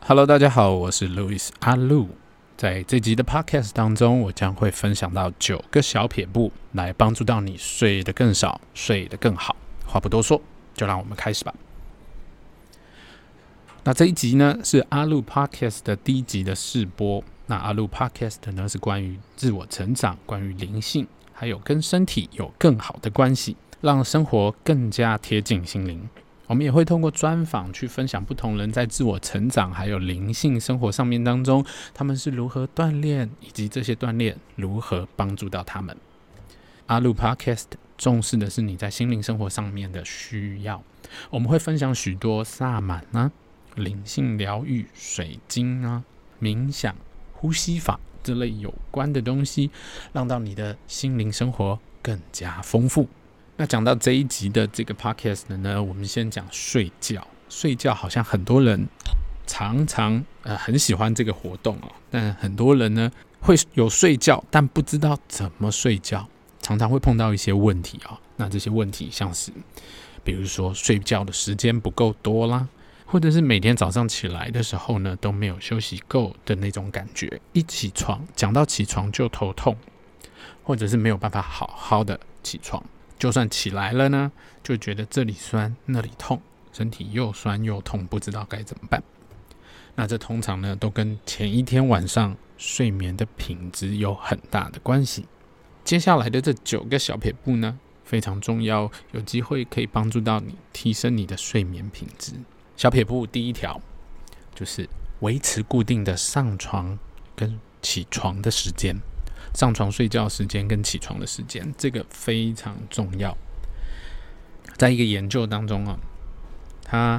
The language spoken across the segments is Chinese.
Hello， 大家好，我是 Louis 阿路。在这集的 Podcast 当中，我将会分享到9个小撇步，来帮助到你睡得更少，睡得更好。话不多说，就让我们开始吧。那这一集呢，是阿路 Podcast 的第一集的试播。那阿路 Podcast 呢，是关于自我成长、关于灵性，还有跟身体有更好的关系，让生活更加贴近心灵。我们也会通过专访去分享不同人在自我成长还有灵性生活上面当中，他们是如何锻炼，以及这些锻炼如何帮助到他们。阿路 Podcast 重视的是你在心灵生活上面的需要，我们会分享许多萨满啊、灵性疗愈、水晶啊、冥想、呼吸法这类有关的东西，让到你的心灵生活更加丰富。那讲到这一集的这个 podcast 呢，我们先讲睡觉。睡觉好像很多人常常很喜欢这个活动哦，但很多人呢会有睡觉，但不知道怎么睡觉，常常会碰到一些问题哦。那这些问题像是，比如说睡觉的时间不够多啦，或者是每天早上起来的时候呢都没有休息够的那种感觉，一起床讲到起床就头痛，或者是没有办法好好的起床。就算起来了呢，就觉得这里酸那里痛，身体又酸又痛，不知道该怎么办。那这通常呢都跟前一天晚上睡眠的品质有很大的关系。接下来的这9个小撇步呢非常重要，有机会可以帮助到你提升你的睡眠品质。小撇步第一条就是维持固定的上床跟起床的时间。上床睡觉时间跟起床的时间，这个非常重要。在一个研究当中啊，他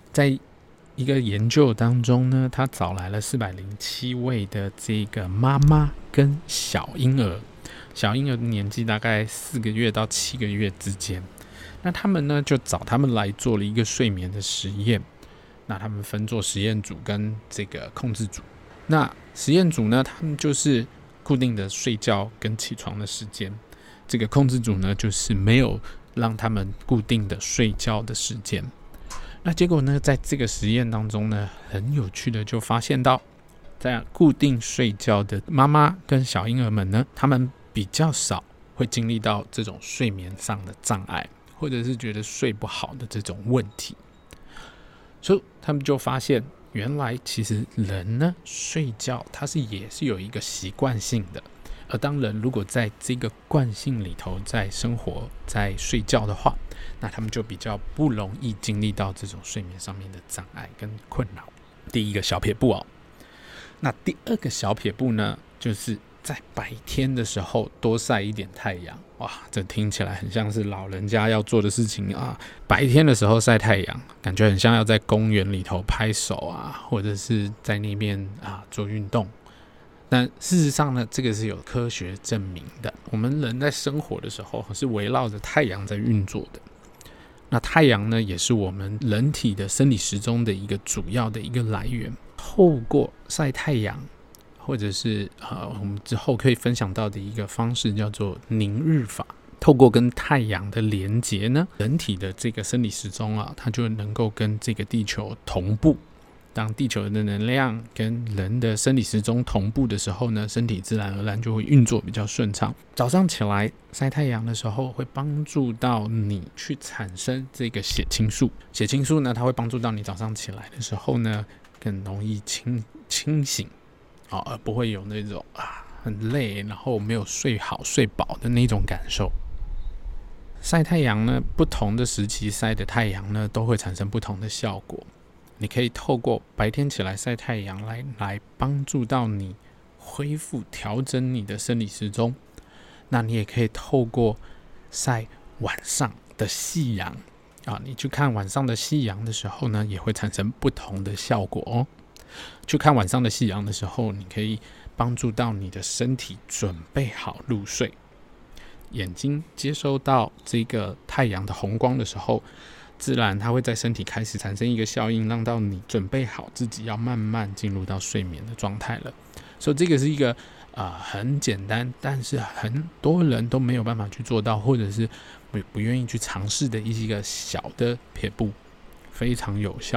找来了407位的这个妈妈跟小婴儿，小婴儿的年纪大概4个月到7个月之间。那他们呢就找他们来做了一个睡眠的实验。那他们分做实验组跟这个控制组。那实验组呢，他们就是固定的睡觉跟起床的时间，这个控制组呢就是没有让他们固定的睡觉的时间。那结果呢，在这个实验当中呢，很有趣的就发现到，在固定睡觉的妈妈跟小婴儿们呢，他们比较少会经历到这种睡眠上的障碍，或者是觉得睡不好的这种问题。所以他们就发现，原来其实人呢睡觉它也是有一个习惯性的，而当人如果在这个惯性里头在生活在睡觉的话，那他们就比较不容易经历到这种睡眠上面的障碍跟困扰。第一个小撇步哦。那第二个小撇步呢，就是在白天的时候多晒一点太阳。哇，这听起来很像是老人家要做的事情啊！白天的时候晒太阳，感觉很像要在公园里头拍手啊，或者是在那边做运动。但事实上呢，这个是有科学证明的。我们人在生活的时候是围绕着太阳在运作的。那太阳呢，也是我们人体的生理时钟的一个主要的一个来源。透过晒太阳，或者是我们之后可以分享到的一个方式叫做宁日法。透过跟太阳的连结呢，人体的这个生理时钟它就能够跟这个地球同步。当地球的能量跟人的生理时钟同步的时候呢，身体自然而然就会运作比较顺畅。早上起来晒太阳的时候，会帮助到你去产生这个血清素。血清素呢，它会帮助到你早上起来的时候呢，更容易清醒。而不会有那种很累，然后没有睡好睡饱的那种感受。晒太阳呢，不同的时期晒的太阳呢，都会产生不同的效果。你可以透过白天起来晒太阳来帮助到你恢复调整你的生理时钟。那你也可以透过晒晚上的夕阳你去看晚上的夕阳的时候呢，也会产生不同的效果哦。去看晚上的夕阳的时候，你可以帮助到你的身体准备好入睡。眼睛接收到这个太阳的红光的时候，自然它会在身体开始产生一个效应，让到你准备好自己要慢慢进入到睡眠的状态了。所以这个是一个很简单，但是很多人都没有办法去做到，或者是不愿意去尝试的一个小的撇步，非常有效。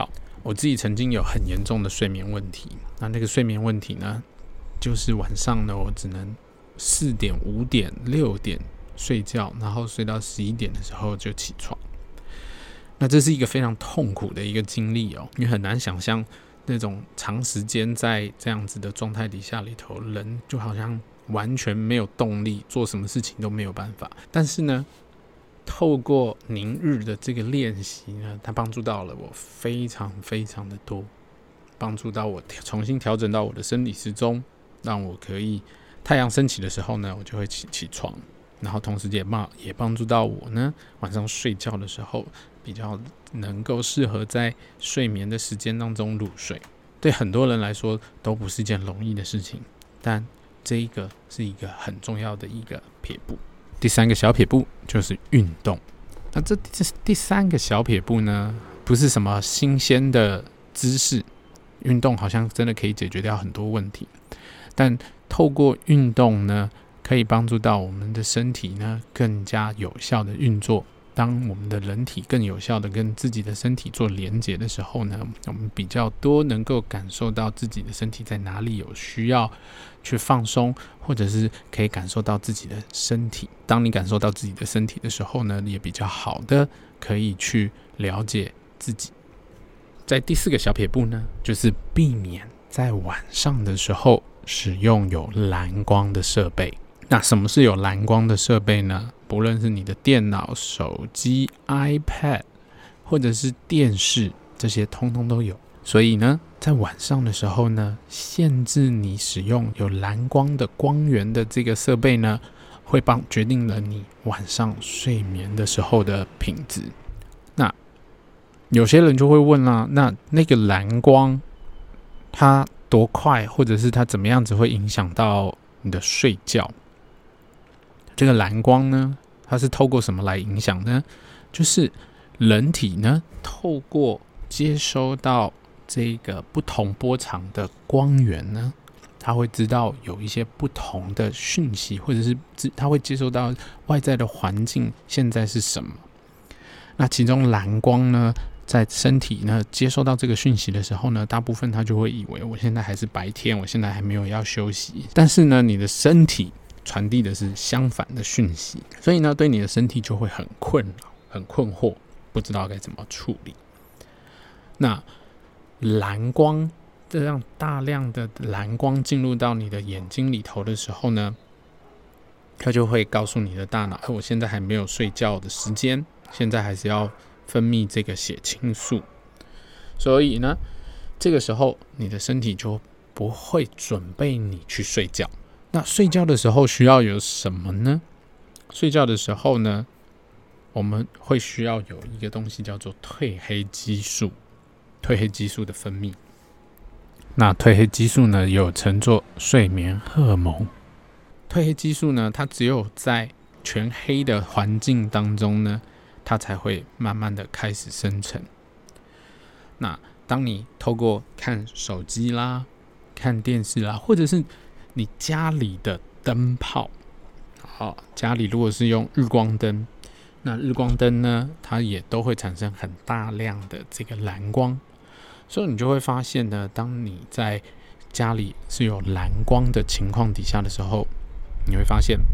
我自己曾经有很严重的睡眠问题，那个睡眠问题呢，就是晚上呢我只能4点、5点、6点睡觉，然后睡到11点的时候就起床。那这是一个非常痛苦的一个经历哦，你很难想象那种长时间在这样子的状态底下里头，人就好像完全没有动力，做什么事情都没有办法。但是呢，透过宁日的这个练习呢，它帮助到了我非常非常的多，帮助到我重新调整到我的生理时钟，让我可以太阳升起的时候呢，我就会起床，然后同时也帮助到我呢，晚上睡觉的时候比较能够适合在睡眠的时间当中入睡。对很多人来说都不是一件容易的事情，但这一个是一个很重要的一个撇步。第3个小撇步就是运动。那这第3个小撇步呢，不是什么新鲜的知识，运动好像真的可以解决掉很多问题，但透过运动呢，可以帮助到我们的身体呢更加有效的运作。当我们的人体更有效的跟自己的身体做连结的时候呢，我们比较多能够感受到自己的身体在哪里有需要去放松，或者是可以感受到自己的身体。当你感受到自己的身体的时候呢，也比较好的可以去了解自己。在第4个小撇步呢，就是避免在晚上的时候使用有蓝光的设备。那什么是有蓝光的设备呢？不论是你的电脑、手机、iPad 或者是电视，这些通通都有。所以呢，在晚上的时候呢，限制你使用有蓝光的光源的这个设备呢，会决定了你晚上睡眠的时候的品质。那有些人就会问啦，那个蓝光它多快，或者是它怎么样子会影响到你的睡觉？这个蓝光呢，它是透过什么来影响呢？就是人体呢，透过接收到这个不同波长的光源呢，它会知道有一些不同的讯息，或者是它会接收到外在的环境现在是什么。那其中蓝光呢，在身体呢接收到这个讯息的时候呢，大部分它就会以为我现在还是白天，我现在还没有要休息。但是呢，你的身体传递的是相反的讯息，所以呢，对你的身体就会很困扰、很困惑，不知道该怎么处理。那蓝光，这样大量的蓝光进入到你的眼睛里头的时候呢，它就会告诉你的大脑，我现在还没有睡觉的时间，现在还是要分泌这个血清素。所以呢，这个时候你的身体就不会准备你去睡觉。那睡觉的时候需要有什么呢？睡觉的时候呢，我们会需要有一个东西叫做褪黑激素，褪黑激素的分泌。那褪黑激素呢，有称作睡眠荷尔蒙。褪黑激素呢，它只有在全黑的环境当中呢，它才会慢慢的开始生成。那当你透过看手机啦、看电视啦，或者是你家里的灯泡，家里如果是用日光灯，那日光灯呢，它也都会产生很大量的这个蓝光，所以你就会发现呢，当你在家里是有蓝光的情况底下的时候，你会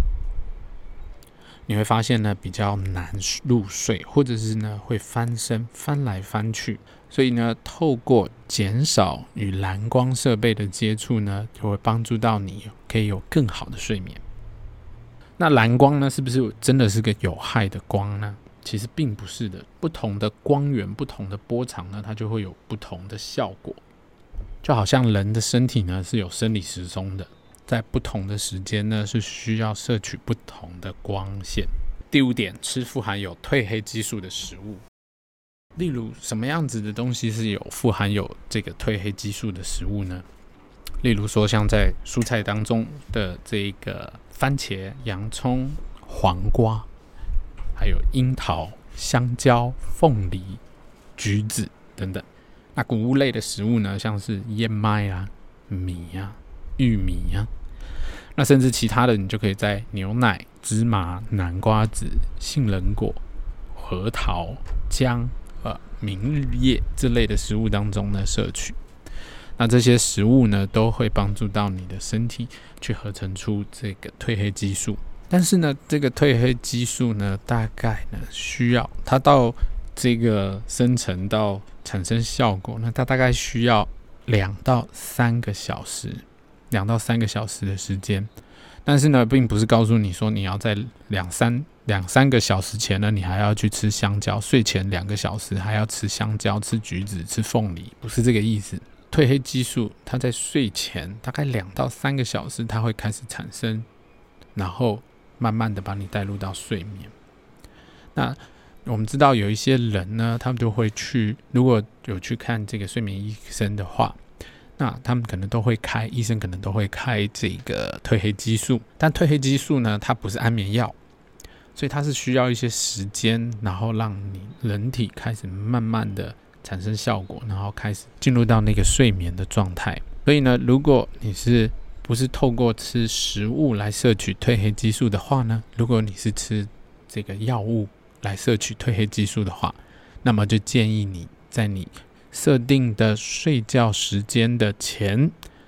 发现呢比较难入睡，或者是呢会翻身翻来翻去。所以呢，透过减少与蓝光设备的接触呢，就会帮助到你可以有更好的睡眠。那蓝光呢，是不是真的是个有害的光呢？其实并不是的，不同的光源、不同的波长呢，它就会有不同的效果。就好像人的身体呢是有生理时钟的，在不同的时间呢是需要摄取不同的光线。第5点，吃富含有褪黑激素的食物。例如什么样子的东西是富含有这个褪黑激素的食物呢？例如说像在蔬菜当中的这个番茄、洋葱、黄瓜，还有樱桃、香蕉、凤梨、橘子等等。那谷物类的食物呢，像是燕麦啊、米啊、玉米啊，那甚至其他的你就可以在牛奶、芝麻、南瓜子、杏仁果、核桃、姜、 明叶这类的食物当中呢摄取。那这些食物呢都会帮助到你的身体去合成出这个褪黑激素。但是呢，这个褪黑激素呢，大概呢需要它到这个生成到产生效果，那它大概需要2到3个小时的时间。但是呢，并不是告诉你说你要在两三个小时前呢，你还要去吃香蕉，睡前2个小时还要吃香蕉、吃橘子、吃凤梨，不是这个意思。褪黑激素它在睡前大概2到3个小时，它会开始产生，然后慢慢的把你带入到睡眠。那我们知道有一些人呢，他们就会如果有去看这个睡眠医生的话，那他们可能都会开，医生可能都会开这个褪黑激素。但褪黑激素呢，它不是安眠药，所以它是需要一些时间，然后让你人体开始慢慢的产生效果，然后开始进入到那个睡眠的状态。所以呢，如果你不是透过吃食物来摄取褪黑激素的话呢，如果你是吃这个药物来摄取褪黑激素的话，那么就建议你在你设定的睡觉时间的前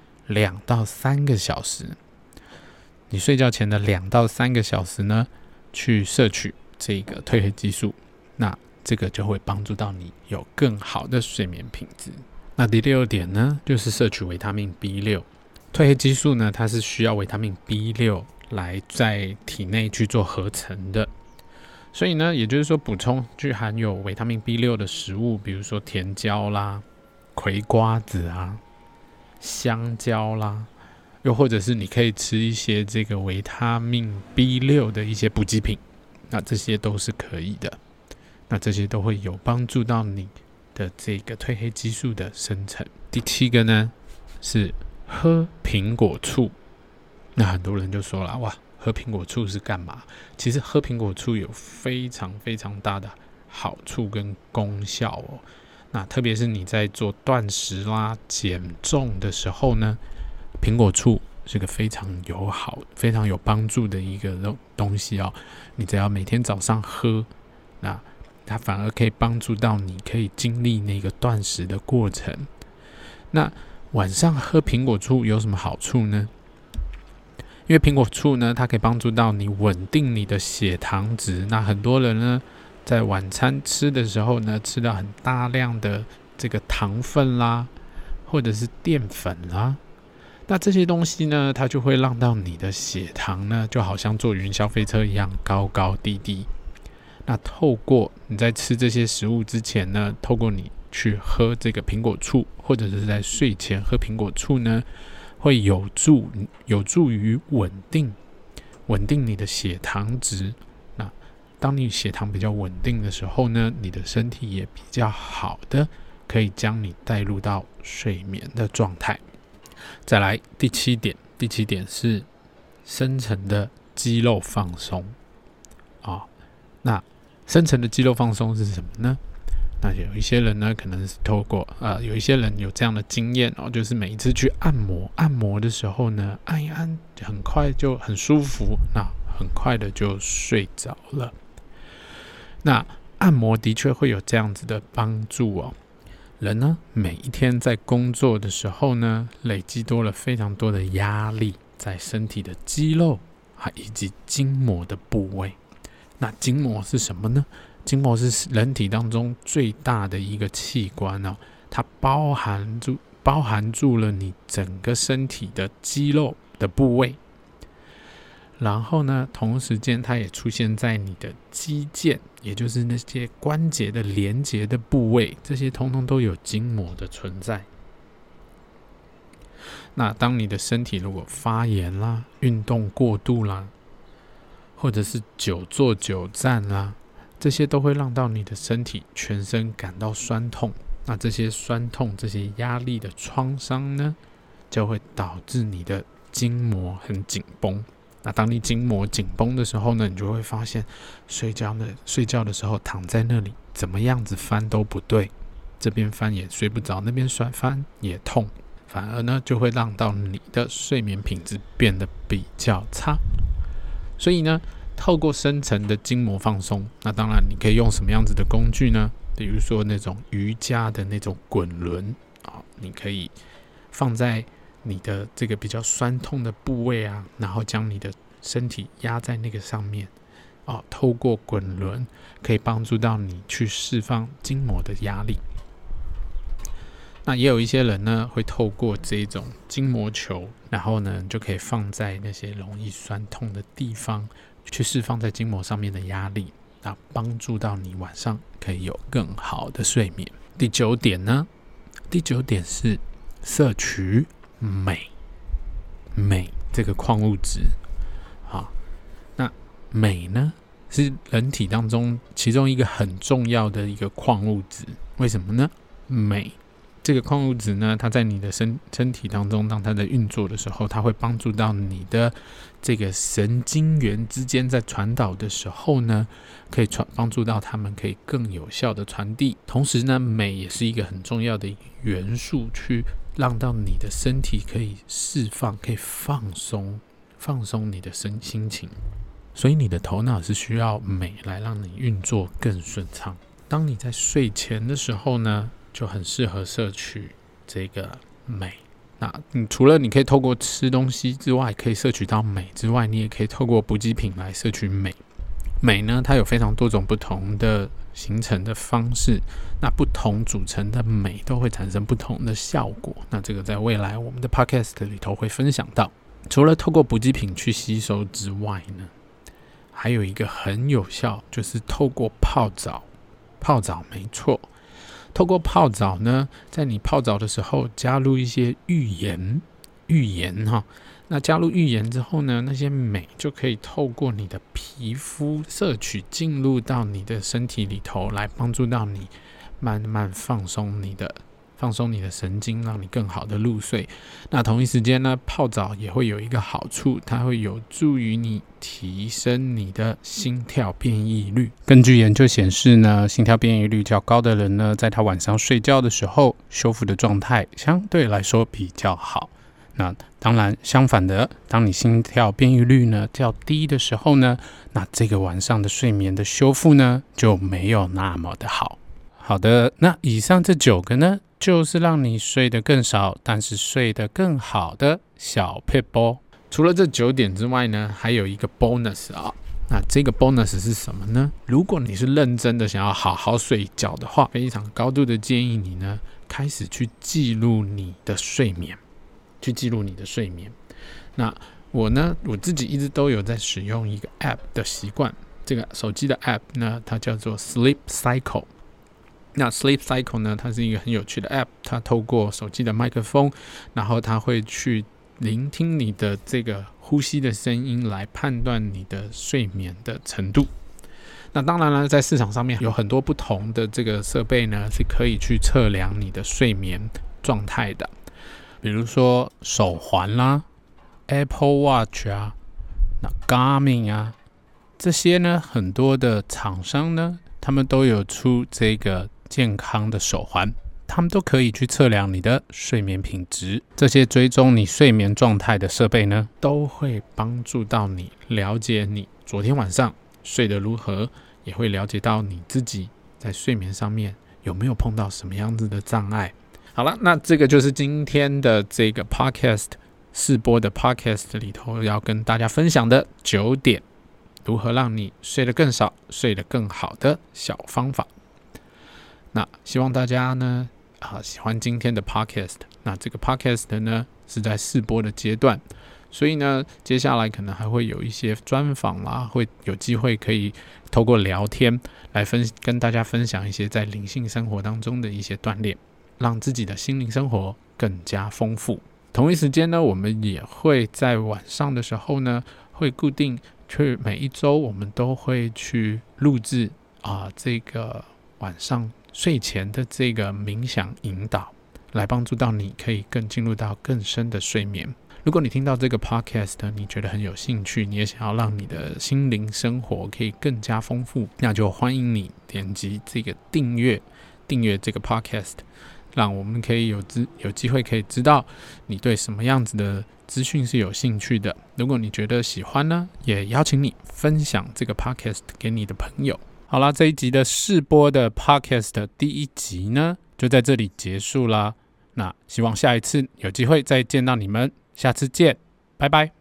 2到3个小时，你睡觉前的2到3个小时呢，去摄取这个褪黑激素，那这个就会帮助到你有更好的睡眠品质。那第6点呢，就是摄取维他命 B6。褪黑激素呢，它是需要维他命 B6 来在体内去做合成的。所以呢，也就是说，补充具含有维他命 B6 的食物，比如说甜椒啦、葵瓜子啊、香蕉啦，又或者是你可以吃一些这个维他命 B6 的一些补给品，那这些都是可以的。那这些都会有帮助到你的这个褪黑激素的生成。第7个呢，是喝苹果醋。那很多人就说了，哇，喝苹果醋是干嘛？其实喝苹果醋有非常非常大的好处跟功效哦。那特别是你在做断食啦、减重的时候呢，苹果醋是个非常非常有帮助的一个东西哦。你只要每天早上喝，那它反而可以帮助到你可以经历那个断食的过程。那晚上喝苹果醋有什么好处呢？因为苹果醋呢，它可以帮助到你稳定你的血糖值。那很多人呢，在晚餐吃的时候呢，吃到很大量的这个糖分啦，或者是淀粉啦，那这些东西呢，它就会让到你的血糖呢，就好像坐云霄飞车一样高高低低。那透过你在吃这些食物之前呢，透过你去喝这个苹果醋，或者是在睡前喝苹果醋呢，会有助于稳定你的血糖值。那当你血糖比较稳定的时候呢，你的身体也比较好的可以将你带入到睡眠的状态。再来第七点是深层的肌肉放松那深层的肌肉放松是什么呢？那有一些人呢，可能是透过有一些人有这样的经验就是每一次去按摩的时候呢，按一按很快就很舒服，那很快的就睡着了。那按摩的确会有这样子的帮助人呢，每一天在工作的时候呢，累积多了非常多的压力在身体的肌肉以及筋膜的部位。那筋膜是什么呢？筋膜是人体当中最大的一个器官它包含住了你整个身体的肌肉的部位，然后呢，同时间它也出现在你的肌腱，也就是那些关节的连接的部位，这些通通都有筋膜的存在。那当你的身体如果发炎啦、运动过度啦，或者是久坐久站啦，这些都会让到你的身体全身感到酸痛。那这些酸痛、这些压力的创伤呢，就会导致你的筋膜很紧绷。那当你筋膜紧绷的时候呢，你就会发现睡觉的时候躺在那里，怎么样子翻都不对，这边翻也睡不着，那边翻也痛，反而呢就会让到你的睡眠品质变得比较差。所以呢，透过深层的筋膜放松，那当然你可以用什么样子的工具呢？ 比如说那种瑜伽的那种滚轮你可以放在你的这个比较酸痛的部位啊，然后将你的身体压在那个上面透过滚轮可以帮助到你去释放筋膜的压力。那也有一些人呢会透过这种筋膜球，然后呢就可以放在那些容易酸痛的地方，去释放在筋膜上面的压力，那帮助到你晚上可以有更好的睡眠。第九点呢，第九点是摄取镁这个矿物质。那镁呢是人体当中其中一个很重要的一个矿物质。为什么呢？镁这个矿物质呢，它在你的身体当中，当它在运作的时候，它会帮助到你的这个神经元之间在传导的时候呢，可以帮助到它们可以更有效的传递。同时呢，镁也是一个很重要的元素，去让到你的身体可以释放，可以放松你的心情。所以你的头脑是需要镁来让你运作更顺畅。当你在睡前的时候呢，就很适合摄取这个镁。那除了你可以透过吃东西之外可以摄取到镁之外，你也可以透过补给品来摄取镁。镁呢，它有非常多种不同的形成的方式，那不同组成的镁都会产生不同的效果。那这个在未来我们的 podcast 里头会分享到。除了透过补给品去吸收之外呢，还有一个很有效，就是透过泡澡。泡澡没错，透过泡澡呢，在你泡澡的时候加入一些浴盐那加入浴盐之后呢，那些镁就可以透过你的皮肤摄取进入到你的身体里头，来帮助到你慢慢放松你的神经，让你更好的入睡。那同一时间呢，泡澡也会有一个好处，它会有助于你提升你的心跳变异率。根据研究显示呢，心跳变异率较高的人呢，在他晚上睡觉的时候，修复的状态相对来说比较好。那当然相反的，当你心跳变异率呢较低的时候呢，那这个晚上的睡眠的修复呢就没有那么的好。好的，那以上这9个呢，就是让你睡得更少，但是睡得更好的小撇步。除了这9点之外呢，还有一个 bonus 那这个 bonus 是什么呢？如果你是认真的想要好好睡觉的话，非常高度的建议你呢，开始去记录你的睡眠，那我自己一直都有在使用一个 app 的习惯。这个手机的 app 呢，它叫做 Sleep Cycle。那 Sleep Cycle 呢，它是一个很有趣的 app， 它透过手机的麦克风，然后它会去聆听你的这个呼吸的声音，来判断你的睡眠的程度。那当然了，在市场上面有很多不同的这个设备呢，是可以去测量你的睡眠状态的，比如说手环啦、Apple Watch 啊、那 Garmin 啊，这些呢，很多的厂商呢，他们都有出这个健康的手环，他们都可以去测量你的睡眠品质。这些追踪你睡眠状态的设备呢，都会帮助到你了解你昨天晚上睡得如何，也会了解到你自己在睡眠上面有没有碰到什么样子的障碍。好了，那这个就是今天的这个 podcast 试播的 podcast 里头要跟大家分享的9点，如何让你睡得更少、睡得更好的小方法。那希望大家呢喜欢今天的 podcast。那这个 podcast 呢是在试播的阶段，所以呢接下来可能还会有一些专访啦，会有机会可以透过聊天来跟大家分享一些在灵性生活当中的一些锻炼，让自己的心灵生活更加丰富。同一时间呢，我们也会在晚上的时候呢，会固定每一周我们都会去录制这个晚上睡前的这个冥想引导，来帮助到你可以更进入到更深的睡眠。如果你听到这个 podcast 你觉得很有兴趣，你也想要让你的心灵生活可以更加丰富，那就欢迎你点击这个订阅这个 podcast， 让我们可以有机会可以知道你对什么样子的资讯是有兴趣的。如果你觉得喜欢呢，也邀请你分享这个 podcast 给你的朋友。 好啦，这一集的试播的 Podcast 的第1集呢，就在这里结束啦。那希望下一次有机会再见到你们，下次见，拜拜。